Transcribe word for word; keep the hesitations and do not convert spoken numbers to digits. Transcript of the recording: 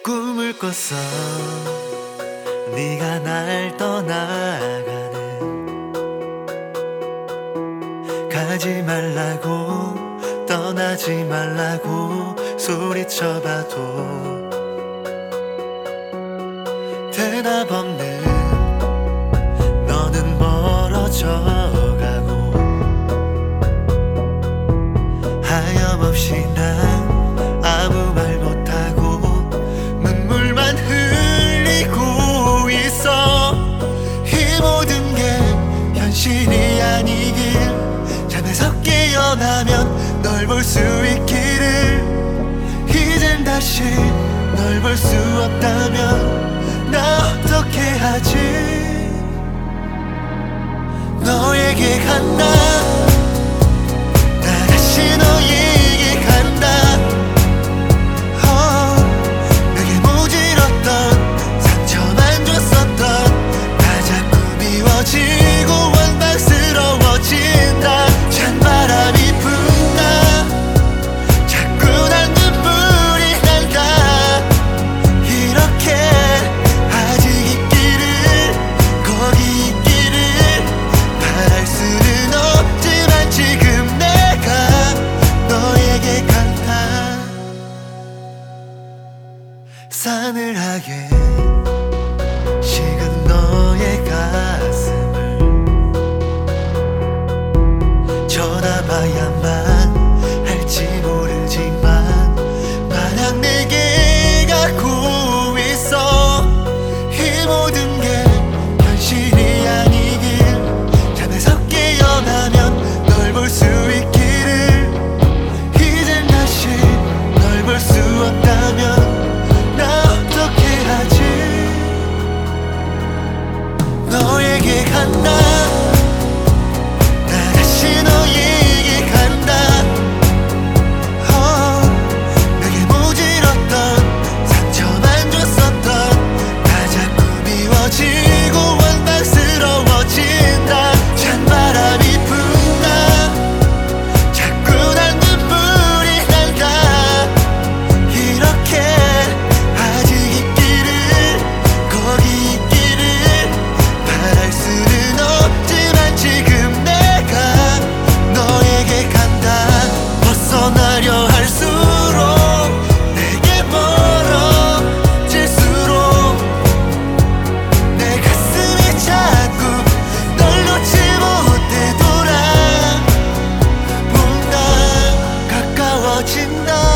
꿈을 꿨어. 네가 날 떠나가는, 가지 말라고 떠나지 말라고 소리쳐봐도 대답 없는 너는 멀어져가고, 하염없이 난 아무 말 못하고 눈물만 흘리고 있어. 이 모든 게 현실이 아니길, 잠에서 깨어나면 널 볼 수 있기를. 이젠 다시 널 볼 수 없다면 나 어떻게 하지? 너에게 간다. 나 다시 너에게 간다. oh, 내게 무질었던 상처만 줬었던 나 자꾸 미워지고 원망스러워진다. 찬바람이 분다. 자꾸 난 눈물이 난다. 이렇게 아직 있기를, 거기 있기를 바랄 수는 없지만 지금 내가 너에게 간다. 싸늘하게 식은 너의 가슴을 쳐다봐야만 할지 모르지만 마냥 내게 가고 있어. 이 모든 게 현실이 아니길, 잠에서 깨어나면 널 볼 수 있기를. 이젠 다시 널 볼 수 없다면 나 어떻게 하지? 너에게 간다. 나 다시 너에게 간다. oh, 내게 무질었던 상처만 줬었던 나 자꾸 미워지고 원망스러워진다. 찬바람이 분다. 자꾸 난 눈물이 난다. 이렇게 아직 있기를, 거기 있기를 바랄 수는 없지만 지금 내가 너에게 간다. 벗어나려 할수록 내게 멀어질수록 내 가슴이 자꾸 널 놓지 못해 돌아본다. 가까워진다.